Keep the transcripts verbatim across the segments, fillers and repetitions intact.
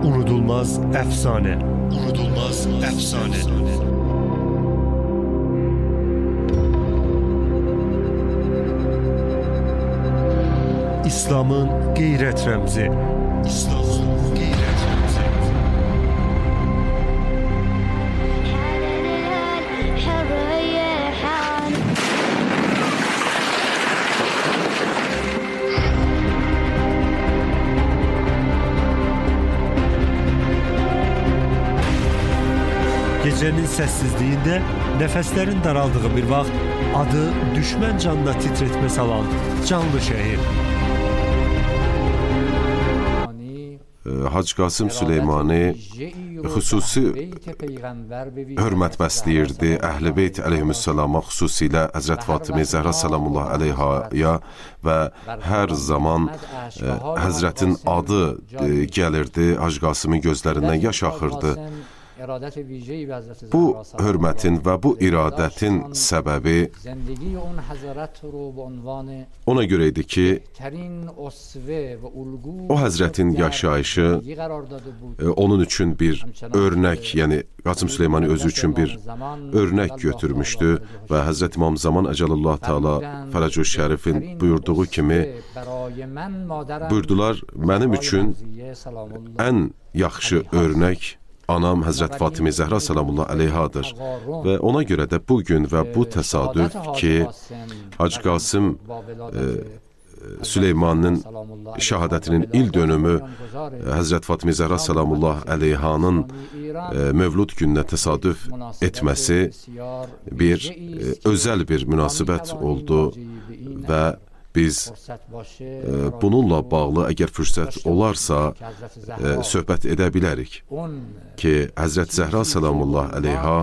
Unudulmaz efsane. Unudulmaz efsane. İslam'ın gayret remzi. İslam'ın gayret remzi. Gecenin sessizliğinde nefeslerin daraldığı bir vaxt adı düşmən canına titretme salan canlı şehir. Hacı Qasım Süleymani xüsusi hörmət bəsləyirdi Əhl-i Beyt əleyhissalama, xüsusilə Həzrət Fatimə Zəhra salamullah əleyhaya və hər zaman Həzrətin adı gəlirdi, Hacı Qasımın gözlərindən yaş axırdı. Bu hörmətin və bu iradətin səbəbi ona görə idi ki, o Həzrətin yaşayışı onun üçün bir örnək, yəni Qasım Süleymani özü üçün bir örnək götürmüşdü və Həzrət İmam Zaman Əcəlullah Teala Fərəcü Şərifin buyurduğu kimi buyurdular, mənim üçün ən yaxşı örnək anam Həzrət Fatimə Zəhra salamullah əleyhadır və ona görə də bugün və bu təsadüf ki, Hacı Qasım e, Süleymanın şəhadətinin il dönümü Həzrət Fatimə Zəhra salamullah əleyhanın e, mövlud gününə təsadüf etməsi bir e, özəl bir münasibət oldu və biz e, bununla bağlı əgər fürsət olarsa e, söhbət edə bilərik ki, Həzrət Zəhra salamullah əleyha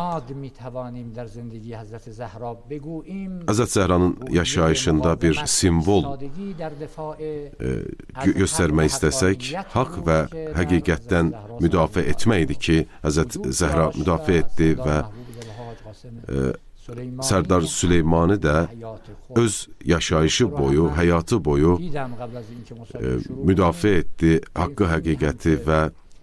Həzrət Zəhranın yaşayışında bir simvol e, gö göstərmək istəsək, haqq və həqiqətdən müdafiə etməkdir ki, Həzrət Zəhra müdafiə etdi və e, Sərdar Süleymani də öz yaşayışı boyu, həyatı boyu e, müdafiə etdi haqqı, həqiqəti və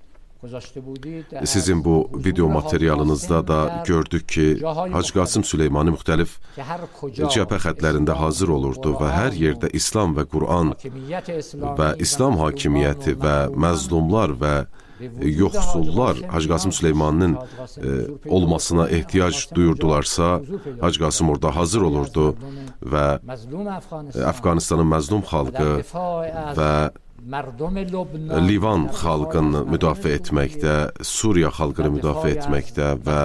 sizin bu video materialınızda da gördük ki, Hacı Qasım Süleymani müxtəlif cəbhə xətlərində hazır olurdu və hər yerdə İslam və Qur'an və İslam hakimiyyəti və məzlumlar və yoxsullar Hacı Qasım Süleymaninin e, olmasına ehtiyac duyurdularsa, Hacı Qasım orada hazır olurdu və e, Əfqanistanın məzlum xalqı və Livan xalqını müdafiə etməkdə, Suriya xalqını müdafiə etməkdə və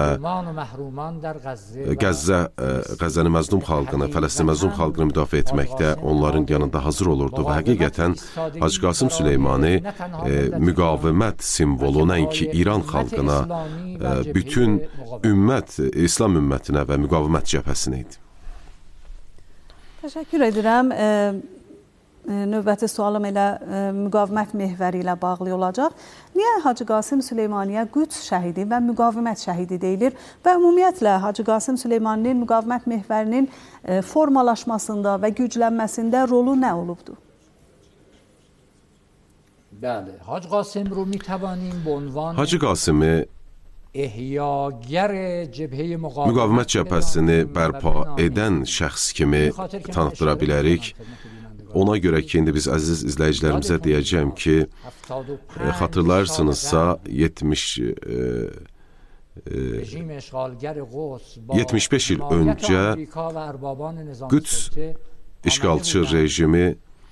Qəzzə, Qəzzənin məzlum xalqını, Fələstin məzlum xalqını müdafiə etməkdə onların yanında hazır olurdu və həqiqətən Hacı Qasım Süleymani e, müqavimət simvolu nəinki İran xalqına, e, bütün ümmət, İslam ümmətinə və müqavimət cəbhəsinə idi. Təşəkkür edirəm. E Növbəti sualım elə e, müqavimət mehvəri ilə bağlı olacaq. Niyə Hacı Qasım Süleymaniyə Qüds şəhidi və müqavimət şəhidi deyilir və ümumiyyətlə Hacı Qasım Süleymaninin müqavimət mehvərinin e, formalaşmasında və güclənməsində rolu nə olubdur? Bəli, Hacı Qasım رو می‌توانیم به عنوان Hacı Qasımı müqavimət cəbhəsini bərpa edən şəxs kimi tanıtıra bilərik. Ona görə ki, indi biz əziz izləyicilərimizə deyəcəm ki, e, xatırlarsınızsa yetmiş yetmiş beş il öncə Qüds işğalçı rejimi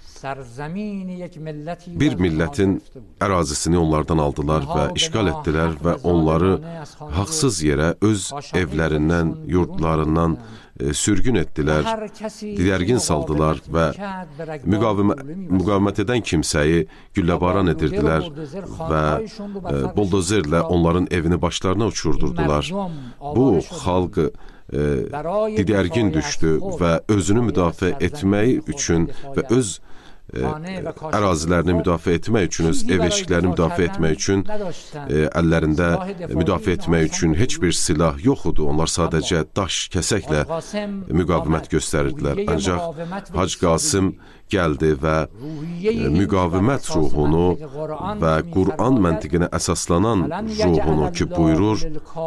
bir millətin ərazisini onlardan aldılar və işğal etdilər və onları haqsız yerə öz evlərindən, yurdlarından e, sürgün etdilər, didərgin saldılar və müqavimə, müqavimət edən kimsəyi gülləbaran edirdilər və e, buldozerlə onların evini başlarına uçurdurdular. Bu xalq e, didərgin düşdü və özünü müdafiə etməyi üçün və öz ərazilərini müdafiə etmək üçün, öz ev eşiklərini müdafiə etmək üçün, əllərində müdafiə etmək üçün heç bir silah yox idi. Onlar sadəcə daş, kəsəklə müqavimət göstərirdilər. Ancaq Hacı Qasım gəldi və müqavimət ruhunu və Qur'an məntiqinə əsaslanan ruhunu ki, buyurur,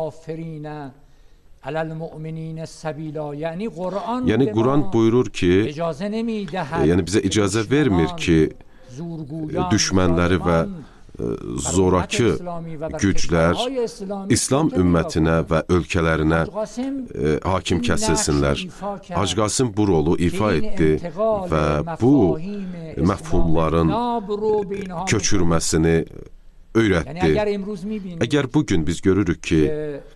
yəni Quran buyurur ki, yəni bizə icazə vermir ki, düşmənləri və zorakı güclər İslam ümmətinə və ölkələrinə hakim kəsilsinlər. Hacı Qasım bu rolu ifa etdi və bu məfhumların köçürməsini öyrətdi. Əgər bugün biz görürük ki,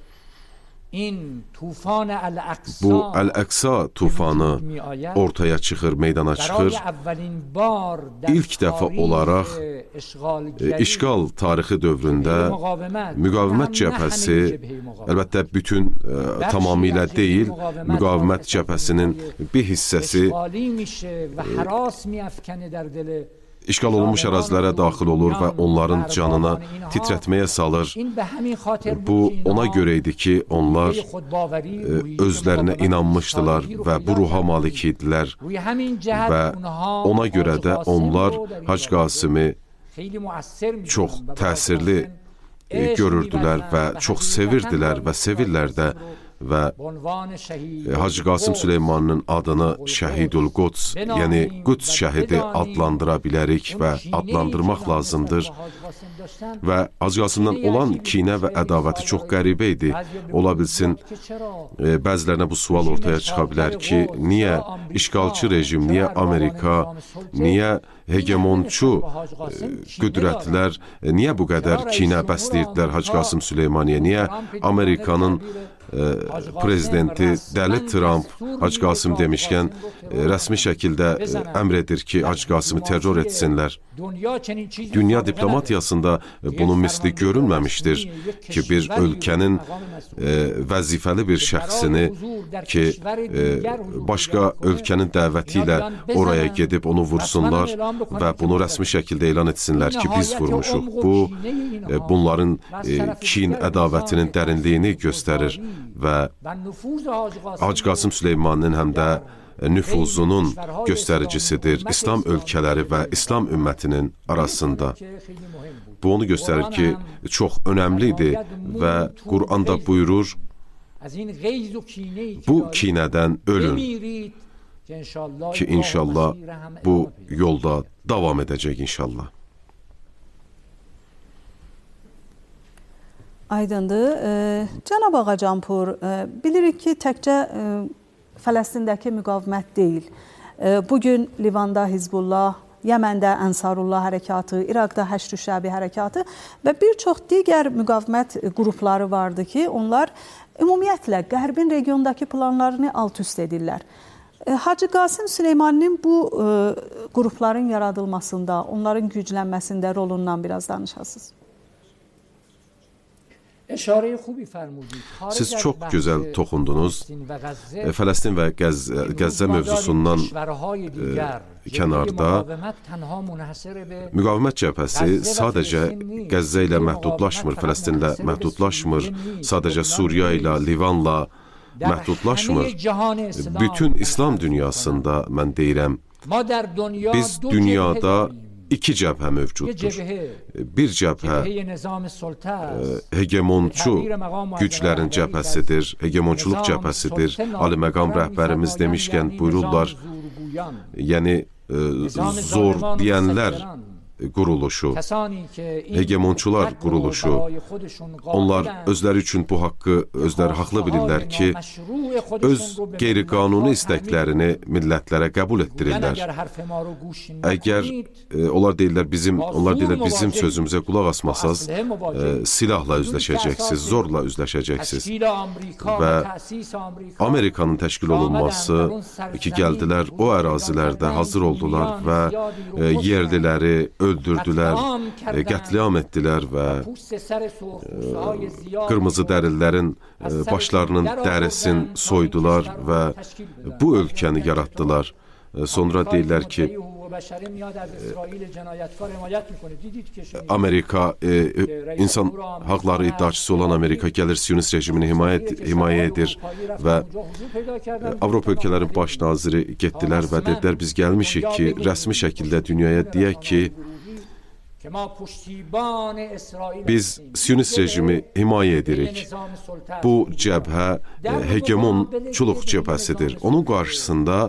bu Əl-Əqsa tufanı ortaya çıxır, meydana çıxır. İlk dəfə olaraq işğal tarixi dövründə müqavimət cəbhəsi, əlbəttə bütün ə, tamamilə deyil, müqavimət cəbhəsinin bir hissəsi işğal olunmuş ərazilərə daxil olur və onların canına titrətməyə salır. Bu, ona görə idi ki, onlar özlərinə inanmışdılar və bu ruha malik idilər və ona görə də onlar Hacı Qasimi çox təsirli görürdülər və çox sevirdilər və sevirlər də və Hacı Qasım Süleymanın adını Şəhidül Quds, yəni Quds şəhidi adlandıra bilərik və adlandırmaq lazımdır. Və Hacı Qasımdan olan kinə və ədavəti çox qəribə idi. Ola bilsin, e, bəzilərinə bu sual ortaya çıxa bilər ki, niyə işğalçı rejim, niyə Amerika, niyə hegemonçu e, qüdrətlər, e, niyə bu qədər kinə bəsləyirdilər Hacı Qasım Süleymaniyə, niyə Amerikanın prezidenti Dəli Trump Hacı Qasım demişkən rəsmi şəkildə əmr edir ki, Hacı Qasımı terror etsinlər. Dünya diplomatiyasında bunun misli görünməmişdir ki, bir ölkənin e, vəzifəli bir şəxsini ki, e, başqa ölkənin dəvəti ilə oraya gedib onu vursunlar və bunu rəsmi şəkildə elan etsinlər ki, biz vurmuşuq. Bu, e, bunların e, kin ədavətinin dərinliyini göstərir və Hacı Qasım Süleymanın həm də nüfuzunun göstəricisidir İslam ölkələri və İslam ümmətinin arasında. Bu onu göstərir ki, çox önəmlidir və Qur'anda buyurur, bu kinədən ölün ki, inşallah bu yolda davam edəcək inşallah. Aydındır. E, Cənab Ağacanpur, e, bilirik ki, təkcə e, Fələstindəki müqavimət deyil. E, bugün Livanda Hizbullah, Yəməndə Ənsarullah hərəkatı, İraqda Həşr-ü Şəbi hərəkatı və bir çox digər müqavimət qrupları vardı ki, onlar ümumiyyətlə Qərbin regiondakı planlarını alt-üst edirlər. E, Hacı Qasım Süleymaninin bu e, qrupların yaradılmasında, onların güclənməsində rolundan biraz danışasınız. Siz çox gözəl toxundunuz. Fələstin və Qəz Qəzzə mövzusundan e, kənarda müqavimət cəbhəsi sadəcə Qəzzə ilə məhdudlaşmır, Fələstinlə məhdudlaşmır, sadəcə Suriya ilə, Livanla məhdudlaşmır. Bütün İslam dünyasında mən deyirəm, biz dünyada iki cəbhə mövcuddur. Bir cəbhə hegemonçu güclərin cəbhəsidir, hegemonçuluq cəbhəsidir. Ali məqam rəhbərimiz demişkən buyururlar, yəni zor deyənlər quruluşu, hegemonçular quruluşu. Onlar özləri üçün bu haqqı özləri haqlı bilirlər ki, öz qeyri-qanuni istəklərini millətlərə qəbul etdirirlər. Əgər e, onlar deyirlər bizim, onlar deyirlər bizim sözümüzə qulaq asmasaz, e, silahla üzləşəcəksiniz, zorla üzləşəcəksiniz. Və Amerikanın təşkil olunması ki, gəldilər o ərazilərdə hazır oldular və e, yerliləri öldürdülər, e, qətliam etdilər və e, qırmızı dərililərin e, başlarının dərisini soydular və bu ölkəni yaratdılar. E, sonra deyirlər ki, Amerika, e, insan haqları iddiaçısı olan Amerika gəlir Siyonist rejimini himayə, himayə edir və Avropa ölkələrin baş naziri getdilər və dedilər, biz gəlmişik ki, rəsmi şəkildə dünyaya deyək ki, biz Siyonist rejimi himayə edirik. Bu cəbhə e, hegemonçuluq cəbhəsidir. Onun qarşısında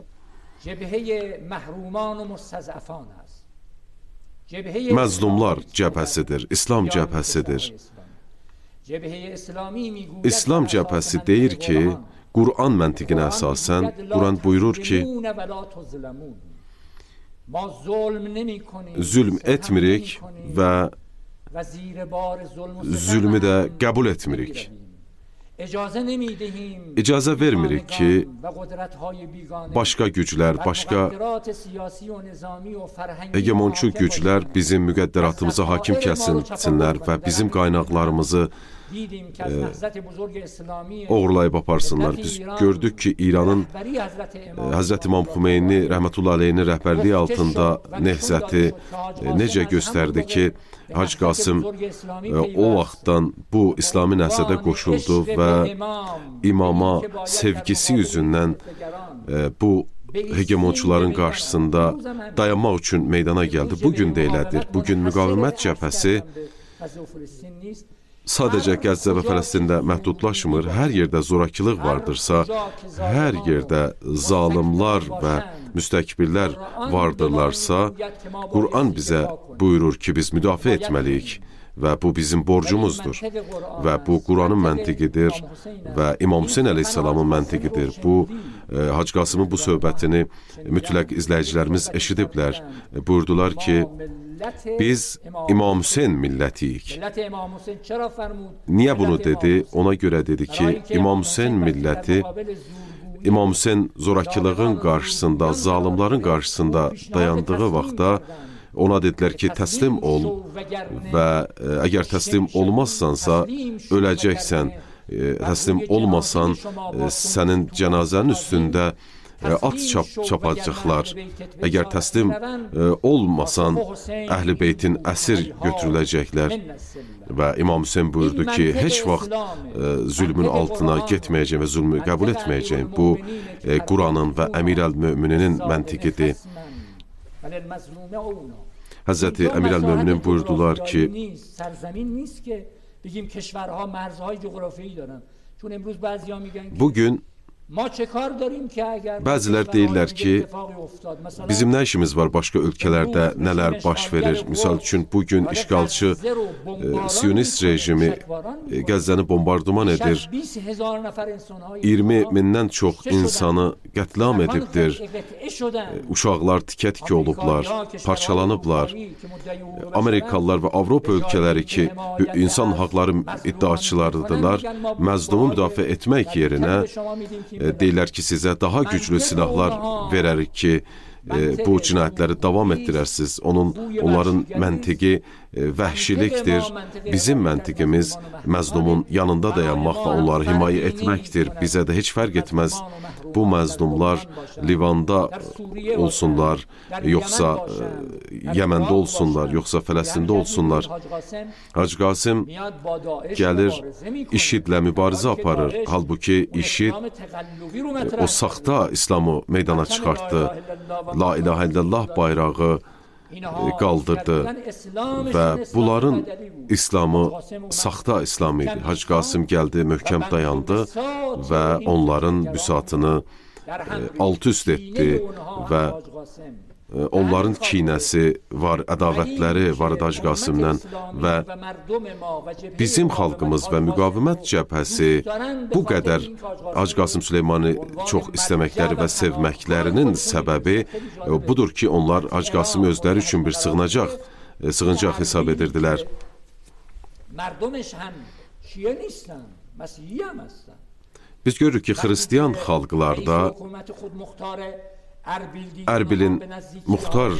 məzlumlar cəbhəsidir, İslam cəbhəsidir. İslam cəbhəsi deyir ki, Quran məntiqinə əsasən, Quran buyurur ki, zülm etmirik və zülmü də qəbul etmirik. İcazə vermirik ki, başqa güclər, başqa hegemonçu güclər bizim müqəddəratımıza hakim kəsinsinlər və bizim qaynaqlarımızı e, oğurlayıb aparsınlar. Biz gördük ki, İranın e, Həzrət İmam Xümeyni rəhmətullah aleyhinin rəhbərliyi altında nehzəti e, necə göstərdi ki, Hacı Qasım e, o vaxtdan bu İslami nəhzədə qoşuldu və imama sevgisi yüzündən e, bu hegemonçuların qarşısında dayanmaq üçün meydana gəldi. Bugün də elədir. Bugün müqavimət cəbhəsi sadəcə Qəzzə və Fələstində məhdudlaşmır. Hər yerdə zorakılıq vardırsa, hər yerdə zalimlar və müstəkbirlər vardırlarsa, Quran bizə buyurur ki, biz müdafiə etməliyik və bu bizim borcumuzdur. Və bu Quranın məntiqidir və İmam Hüseyn əleyhissalamın məntiqidir. Bu, e, Hacı Qasımın bu söhbətini mütləq izləyicilərimiz eşidiblər. E, buyurdular ki, biz İmam Hüseyn millətiyik. Niyə bunu dedi? Ona görə dedi ki, İmam Hüseyn milləti İmam Hüseyn zorakılığın qarşısında, zalimların qarşısında dayandığı vaxtda ona dedilər ki, təslim ol və e, əgər təslim olmazsansa, öləcəksən. E, təslim olmasan, e, sənin cənazənin üstündə e, at çap çapacaqlar. Əgər təslim e, olmasan, Əhl-i Beytin əsir götürüləcəklər. Və İmam Hüseyn buyurdu ki, heç vaxt e, zülmün altına getməyəcəyim və zülmü qəbul etməyəcəyim. Bu, e, Quranın və Əmir əl-Möminin məntiqidir. Həzrəti Əmir əl-Möminin buyurdular ki, bugün bəzilər deyirlər ki, bizim nə işimiz var başqa ölkələrdə nələr baş verir? Misal üçün, bugün işğalçı e, Siyonist rejimi e, Qəzzəni bombardıman edir. iyirmi mindən çox insanı qətlam edibdir. E, uşaqlar tikə-tikə olublar, parçalanıblar. E, Amerikalılar və Avropa ölkələri ki, insan haqları iddiaçılarıdırlar, məzlumu müdafiə etmək yerinə deyirlər ki, sizə daha güclü silahlar verərik ki, e, bu cinayətləri davam etdirərsiniz. Onun, onların məntiqi e, vəhşilikdir. Bizim məntiqimiz məzlumun yanında dayanmaq və onları himayə etməkdir. Bizə də heç fərq etməz. Bu məzlumlar Livanda olsunlar, yoxsa e, Yəməndə olsunlar, yoxsa Fələstində olsunlar. Hacı Qasım gəlir, IŞİD-lə mübarizə aparır. Halbuki IŞİD o saxta İslamı meydana çıxartdı. La ilahə illallah bayrağı qaldırdı və bunların İslamı saxta İslam idi. Hacı Qasım gəldi, möhkəm dayandı və onların büsatını alt-üst etdi və onların kinəsi var, ədavətləri var Hacı Qasımdan və bizim xalqımız və müqavimət cəbhəsi bu qədər Hacı Qasım Süleymanı çox istəməkləri və sevməklərinin səbəbi budur ki, onlar Hacı Qasımı özləri üçün bir sığınacaq, sığıncaq hesab edirdilər. Biz görürük ki, xristiyan xalqlarda Ərbilin muxtar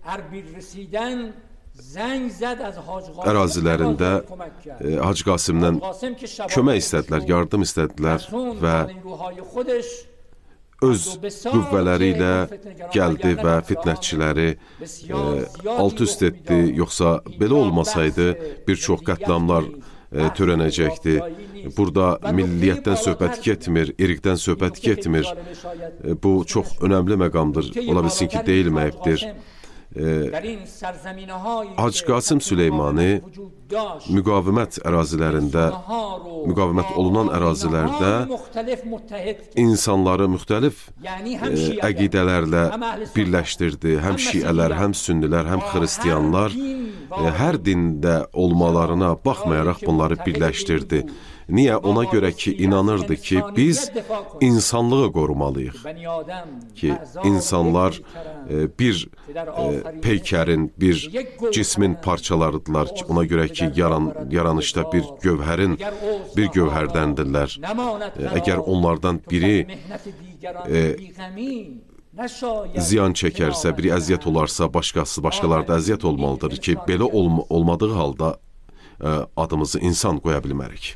ərazilərində e, Hacı Qasımdan kömək istədilər, yardım istədilər və öz qüvvələri ilə gəldi və fitnətçiləri e, alt üst etdi, yoxsa belə olmasaydı bir çox qətlamlar e, törənəcəkdi. Burada milliyyətdən söhbət getmir, irqdən söhbət getmir. E, bu çox önəmli məqamdır, ola bilsin ki, deyilməyibdir. Hacı Qasım Süleymani müqavimət ərazilərində, müqavimət olunan ərazilərdə insanları müxtəlif e, əqidələrlə birləşdirdi. Həm şiələr, həm sünnilər, həm xristiyanlar e, hər dində olmalarına baxmayaraq bunları birləşdirdi. Niyə? Ona görə ki, inanırdı ki, biz insanlığı qorumalıyıq. Ki, insanlar e, bir e, peykərin, bir cismin parçalarıdırlar. Ona görə ki, yaran, yaranışda bir gövhərin, bir gövhərdəndirlər. E, əgər onlardan biri e, ziyan çəkərsə, biri əziyyət olarsa, başqası, başqaları da əziyyət olmalıdır ki, belə olm olmadığı halda e, adımızı insan qoya bilmərik.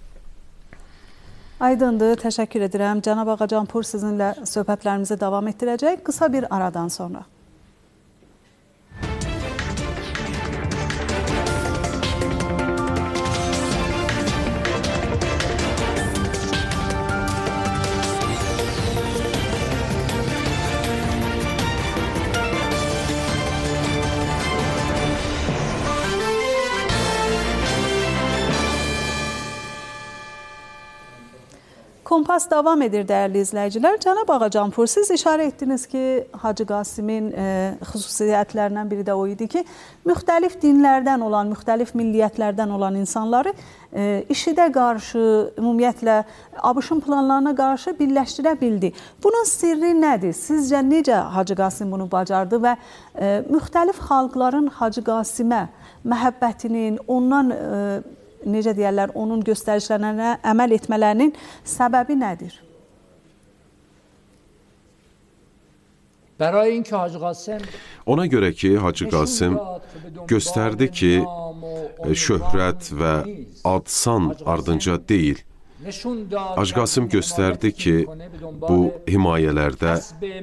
Aydındır, təşəkkür edirəm. Cənab Ağacanpur sizinlə söhbətlərimizi davam etdirəcək qısa bir aradan sonra. Kompas davam edir, dəyərli izləyicilər. Cənab Ağacanpur, siz işarə etdiniz ki, Hacı Qasimin e, xüsusiyyətlərindən biri də o idi ki, müxtəlif dinlərdən olan, müxtəlif milliyyətlərdən olan insanları e, işidə qarşı, ümumiyyətlə ABŞ-ın planlarına qarşı birləşdirə bildi. Bunun sirri nədir? Sizcə necə Hacı Qasim bunu bacardı və e, müxtəlif xalqların Hacı Qasimə məhəbbətinin, ondan e, necə deyərlər, onun göstərişlərinə əməl etmələrinin səbəbi nədir? Ona görə ki, Hacı Qasım göstərdi ki, şöhrət və ad-san ardınca deyil. Hacı Qasım göstərdi ki, bu himayələrdə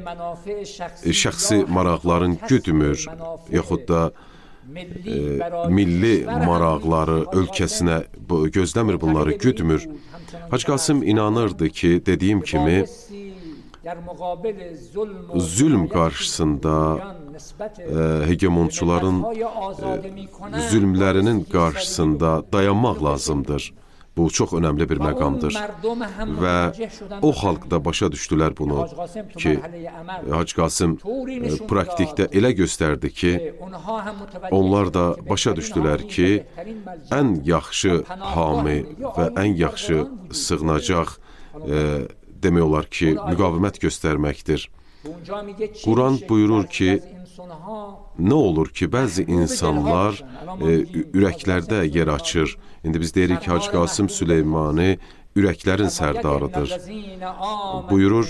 şəxsi maraqların güdmür, yaxud da E, milli maraqları ölkəsinə gözləmir, bunları güdmür. Hacı Qasım inanırdı ki, dediyim kimi, zülm qarşısında e, hegemonçuların e, zülmlərinin qarşısında dayanmaq lazımdır. Bu çox önəmli bir məqamdır və o xalq da başa düşdülər bunu ki, Hacı Qasım e, praktikdə elə göstərdi ki, onlar da başa düşdülər ki, ən yaxşı hami və ən yaxşı sığınacaq e, demək olar ki, müqavimət göstərməkdir. Quran buyurur ki, nə olur ki, bəzi insanlar e, ürəklərdə yer açır. İndi biz deyirik ki, Hacı Qasım Süleymani ürəklərin sərdarıdır. Buyurur,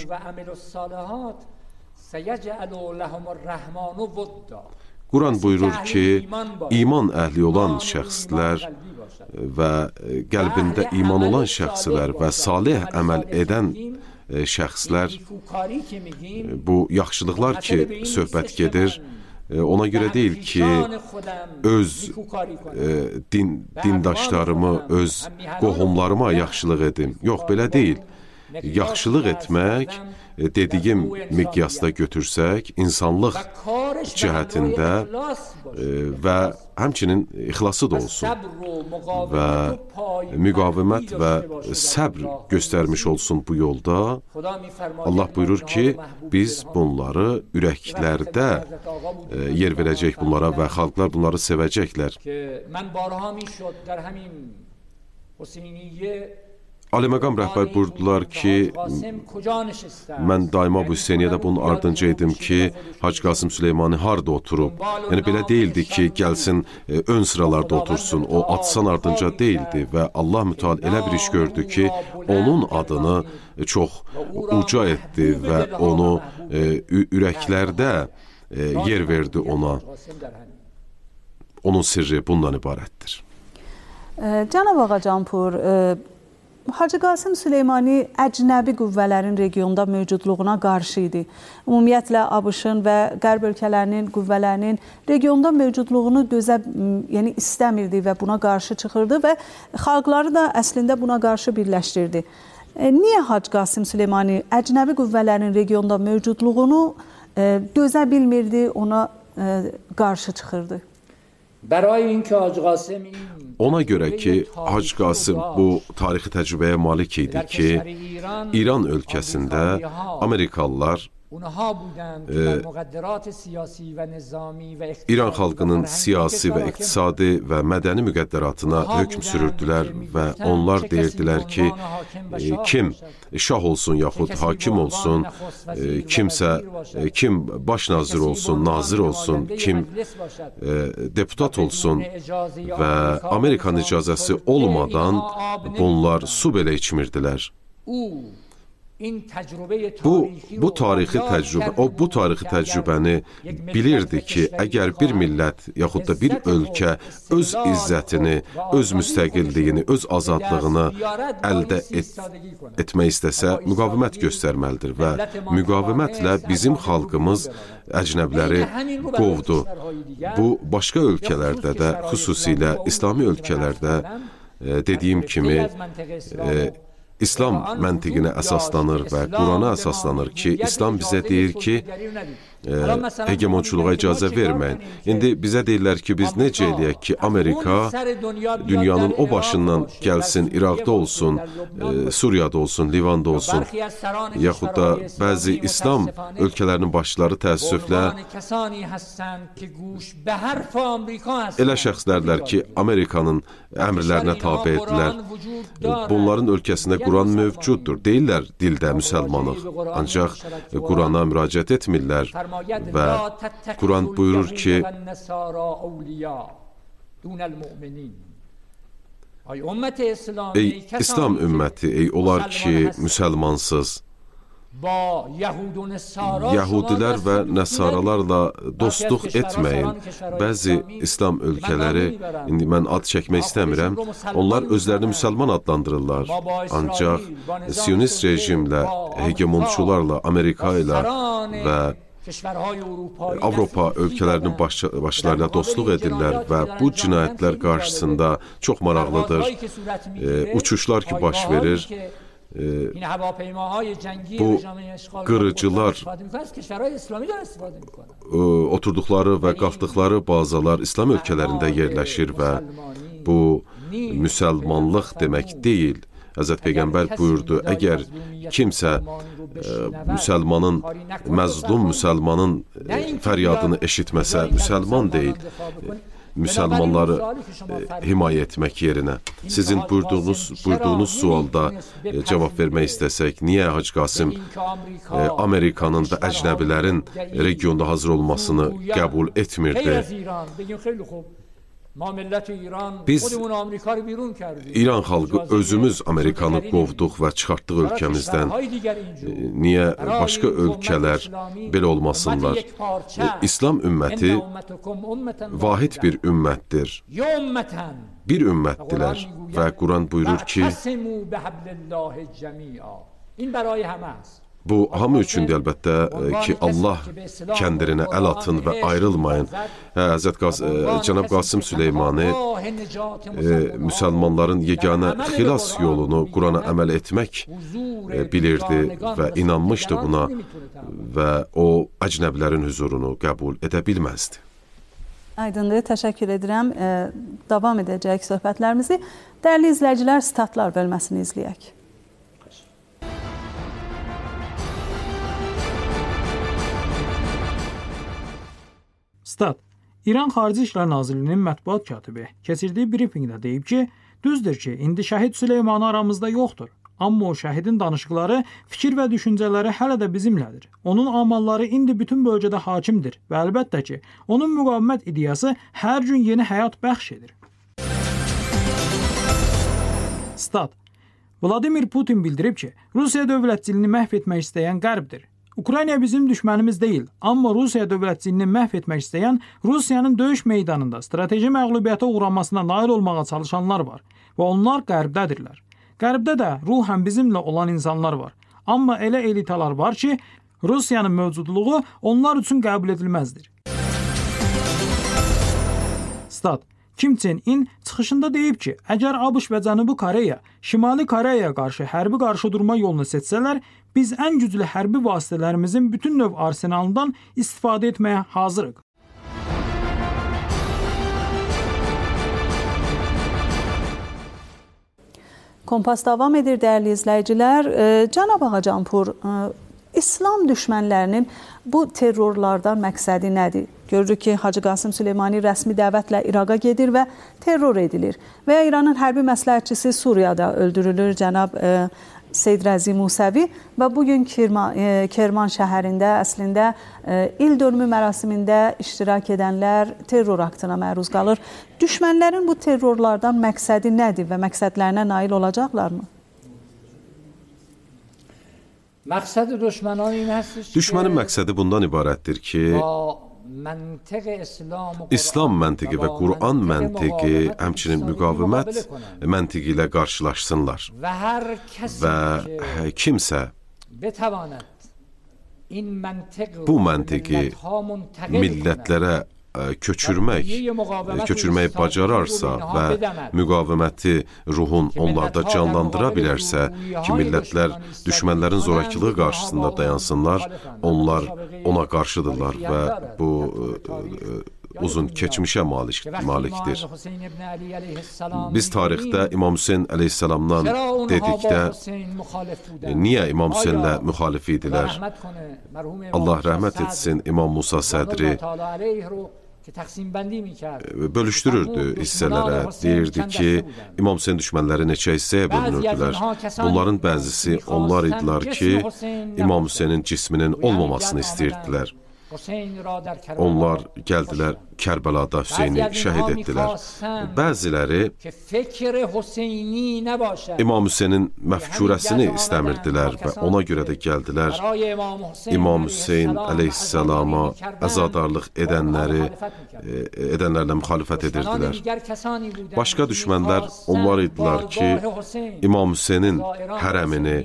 Quran buyurur ki, iman əhli olan şəxslər və qəlbində iman olan şəxslər və salih əməl edən şəxslər, bu yaxşılıqlar ki, söhbət gedir, ona görə deyil ki, öz e, din, dindaşlarımı, öz qohumlarıma yaxşılıq edim. Yox, belə deyil. Yaxşılıq etmək, dediyim miqyasda götürsək, insanlıq cəhətində e, və həmçinin ixlası da olsun və müqavimət və səbr göstərmiş olsun bu yolda. Allah buyurur ki, biz bunları ürəklərdə e, yer verəcək bunlara və xalqlar bunları sevəcəklər. Ali məqam rəhbər buyurdular ki, mən daima bu Hüseyniyyədə bunun ardınca idim ki, Hacı Qasım Süleymani harada oturub. Yəni, belə deyildi ki, gəlsin e, ön sıralarda otursun, o atsan ardınca deyildi və Allah müteal elə bir iş gördü ki, onun adını çox uca etdi və onu e, ürəklərdə e, yer verdi ona. Onun sirri bundan ibarətdir. E, Cənab Ağacanpur, e, Hacı Qasım Süleymani əcnəbi qüvvələrin regionda mövcudluğuna qarşı idi. Ümumiyyətlə ABŞ-ın və Qərb ölkələrinin qüvvələrinin regionda mövcudluğunu dözə, yəni istəmirdi və buna qarşı çıxırdı və xalqları da əslində buna qarşı birləşdirdi. E, niyə Hacı Qasım Süleymani əcnəbi qüvvələrin regionda mövcudluğunu e, dözə bilmirdi, ona e, qarşı çıxırdı? Ona görə ki, Hacı Qasım bu tarixi təcrübəyə malik idi ki, İran ölkəsində Amerikalılar e, İran xalqının siyasi və iqtisadi və mədəni müqəddəratına hökm sürürdülər və onlar deyirdilər ki, e, kim şah olsun yaxud hakim olsun, e, kimsə, e, kim baş nazir olsun, nazir olsun, kim e, deputat olsun və Amerikanın icazəsi olmadan bunlar su belə içmirdilər. Bu, bu tarixi təcrübə, o bu tarixi təcrübəni bilirdi ki, əgər bir millət yaxud da bir ölkə öz izzətini, öz müstəqilliyini, öz azadlığını əldə et, etmək istəsə, müqavimət göstərməlidir və müqavimətlə bizim xalqımız əcnəbləri qovdu. Bu, başqa ölkələrdə də, xüsusilə İslami ölkələrdə e, dediyim kimi, e, İslam məntiqinə əsaslanır və Qurana əsaslanır ki, İslam bizə deyir ki, e, hegemonçuluğa icazə verməyin. İndi bizə deyirlər ki, biz necə eləyək ki, Amerika dünyanın o başından gəlsin, İraqda olsun, e, Suriyada olsun, Livanda olsun, yaxud da bəzi İslam ölkələrinin başçıları təəssüflə elə şəxslərlər ki, Amerikanın əmrlərinə tabe edilər. Bunların ölkəsində Quran mövcuddur. Deyirlər dildə müsəlmanıq, ancaq Qurana müraciət etmirlər və Quran buyurur ki, ey İslam ümməti, ey onlar ki, müsəlmansız, Yahudilər və Nəsaralarla dostluq etməyin. Bəzi İslam ölkələri, indi mən ad çəkmək istəmirəm, onlar özlərini müsəlman adlandırırlar. Ancaq Siyonist rejimlə, hegemonçularla, Amerika ilə və Avropa ölkələrinin baş, başlarına dostluq edirlər və bu cinayətlər qarşısında çox maraqlıdır. E, uçuşlar ki baş verir, E, bu qırıcılar e, oturduqları və qalxdıqları bazalar İslam ölkələrində yerləşir və bu müsəlmanlıq demək deyil. Həzrət Peyğəmbər buyurdu, əgər kimsə e, müsəlmanın, məzlum müsəlmanın e, fəryadını eşitməsə, müsəlman deyil. E, müsəlmanları e, himayə etmək yerinə. Sizin buyurduğunuz, buyurduğunuz sualda e, cavab vermək istəsək, niyə Hacı Qasım e, Amerikanın və əcnəbilərin regionda hazır olmasını qəbul etmirdi? Biz İran xalqı özümüz Amerikanı qovduq və çıxartdıq ölkəmizdən. Niyə başqa ölkələr belə olmasınlar? İslam ümməti vahid bir ümmətdir. Bir ümmətdilər və Quran buyurur ki, bu hamı üçündür əlbəttə ki, Allah kəndirinə əl atın və ayrılmayın. Hə, Həzrət Qas Cənab Qasım Süleymani e, müsəlmanların yeganə xilas yolunu Qurana əməl etmək e, bilirdi və inanmışdı buna və o əcnəbilərin huzurunu qəbul edə bilməzdi. Aydındır, təşəkkür edirəm. E, davam edəcək söhbətlərimizi. Dəyərli izləyicilər, statlar bölməsini izləyək. Stat. İran Xarici İşlər Nazirliyinin mətbuat katibi keçirdiyi brifinqdə deyib ki, düzdür ki, indi şəhid Süleymani aramızda yoxdur. Amma o şəhidin danışıqları, fikir və düşüncələri hələ də bizimlədir. Onun amalları indi bütün bölgədə hakimdir və əlbəttə ki, onun müqavimət ideyası hər gün yeni həyat bəxş edir. Stat. Vladimir Putin bildirib ki, Rusiya dövlətçiliyini məhv etmək istəyən Qərbdir. Ukrayna bizim düşmənimiz deyil, amma Rusiya dövlətçiliyini məhv etmək istəyən Rusiyanın döyüş meydanında strateji məğlubiyyətə uğramasına nail olmağa çalışanlar var və onlar Qərbdədirlər. Qərbdə də ruhən bizimlə olan insanlar var. Amma elə elitalar var ki, Rusiyanın mövcudluğu onlar üçün qəbul edilməzdir. Stat. Kim Chen In çıxışında deyib ki, əgər ABŞ və Cənubi Koreya Şimali Koreyaya qarşı hərbi qarşıdurma yolunu seçsələr, biz ən güclü hərbi vasitələrimizin bütün növ arsenalından istifadə etməyə hazırıq. Kompas davam edir, dəyərli izləyicilər. Cənab Ağacanpur, İslam düşmənlərinin bu terrorlardan məqsədi nədir? Görürük ki, Hacı Qasım Süleymani rəsmi dəvətlə İraqa gedir və terror edilir. Və İranın hərbi məsləhətçisi Suriyada öldürülür, cənab Seyd Rəzi Musəvi və bugün Kerman, Kerman şəhərində əslində il dönümü mərasimində iştirak edənlər terror aktına məruz qalır. Düşmənlərin bu terrorlardan məqsədi nədir və məqsədlərinə nail olacaqlarmı? Məqsədi düşmənin این هستش ki Düşmənin məqsədi bundan ibarətdir ki, İslam məntiqi və Quran məntiqi, həmçinin müqavimət məntiqi ilə qarşılaşsınlar və kimsə bu məntiqi millətlərə köçürmək, köçürməyi bacararsa və müqaviməti ruhun onlarda canlandıra bilərsə ki, millətlər düşmənlərin zorakılığı qarşısında dayansınlar, onlar ona qarşıdırlar və bu uzun keçmişə malik, malikdir. Biz tarixdə İmam Hüseyn əleyhissalamdan dedikdə niyə İmam Hüseynlə müxalif idilər? Allah rəhmət etsin, İmam Musa Sədri bölüşdürürdü hissələrə, deyirdi ki, İmam Hüseyn düşmənləri neçə hissəyə bölünürdülər. Bunların bəzisi onlar idilər ki, İmam Hüseynin cisminin olmamasını istəyirdilər. Onlar gəldilər Kərbəlada Hüseyni şəhid etdilər. Bəziləri İmam Hüseynin məfkurəsini istəmirdilər və ona görə də gəldilər İmam Hüseyn əleyhissalama əzadarlıq edənləri edənlərlə müxalifət edirdilər. Başqa düşmənlər onlar idilər ki, İmam Hüseynin hərəmini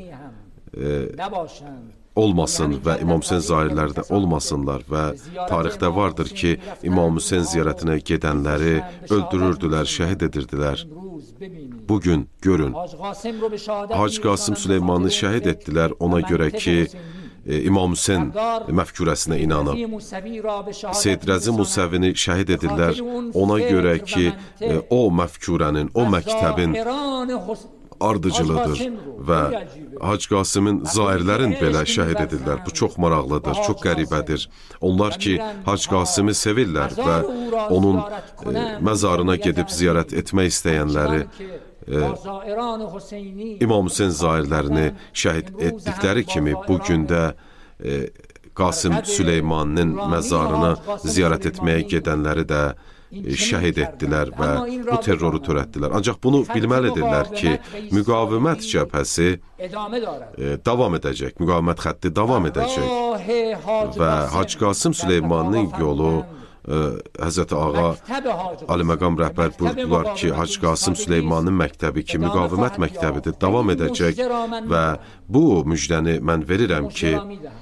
olmasın və İmam Hüseyn zahirləri də olmasınlar və tarixdə vardır ki, İmam Hüseyn ziyarətinə gedənləri öldürürdülər, şəhid edirdilər. Bugün görün, Hacı Qasım Süleymanı şəhid etdilər ona görə ki, İmam Hüseyn məfkurəsinə inanıb. Seyd Rəzi Musəvini şəhid edirlər ona görə ki, o məfkurənin, o məktəbin ardıcılıdır və Hacı Qasımın zahirlərin belə şəhid edirlər. Bu çox maraqlıdır, çox qəribədir. Onlar ki, Hacı Qasımı sevirlər və onun e, məzarına gedib ziyarət etmək istəyənləri e, İmam Hüseyn zahirlərini şəhid etdikləri kimi bugün də e, Qasım Süleymanın məzarına ziyarət etməyə gedənləri də şəhid etdilər və bu terroru törətdilər. Ancaq bunu bilməlidirlər ki, müqavimət cəbhəsi e, davam edəcək, müqavimət xətti davam edəcək və Hacı Qasım Süleymanın yolu e, Həzrəti Ağa Ali Məqam rəhbər buyurdular ki, Hacı Qasım Süleymanın məktəbi ki, müqavimət məktəbidir, davam edəcək və bu müjdəni mən verirəm ki,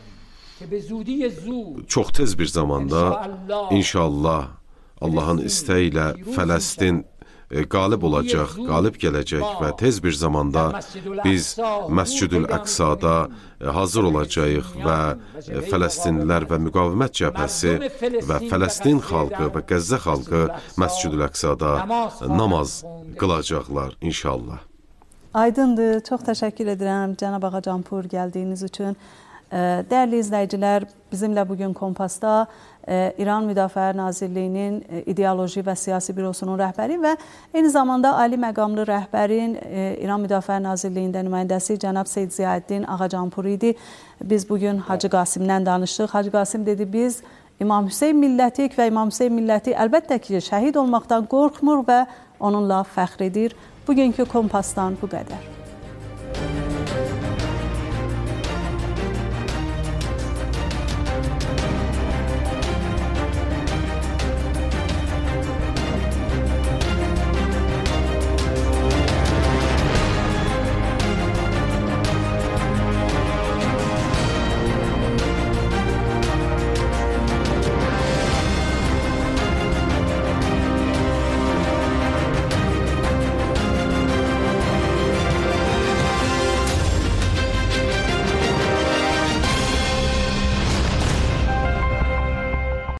çox tez bir zamanda inşallah Allahın istəyi ilə Fələstin e, qalib olacaq, qalib gələcək və tez bir zamanda biz Məscid-ül Əqsada e, hazır olacağıq və e, Fələstinlilər və müqavimət cəbhəsi və Fələstin xalqı və Qəzzə xalqı Məscid-ül Əqsada namaz qılacaqlar inşallah. Aydındır, çox təşəkkür edirəm cənab Ağacanpur gəldiyiniz üçün. Dəyərli izləyicilər, bizimlə bugün Kompasda İran Müdafiə Nazirliyinin İdeoloji və Siyasi Bürosunun rəhbəri və eyni zamanda Ali məqamlı rəhbərin İran Müdafiə Nazirliyində nümayəndəsi cənab Seyd Ziyəddin Ağacanpur idi. Biz bugün Hacı Qasımdən danışdıq. Hacı Qasım dedi, biz İmam Hüseyn millətiyik və İmam Hüseyn milləti əlbəttə ki, şəhid olmaqdan qorxmur və onunla fəxr edir. Bugünkü Kompasdan bu qədər.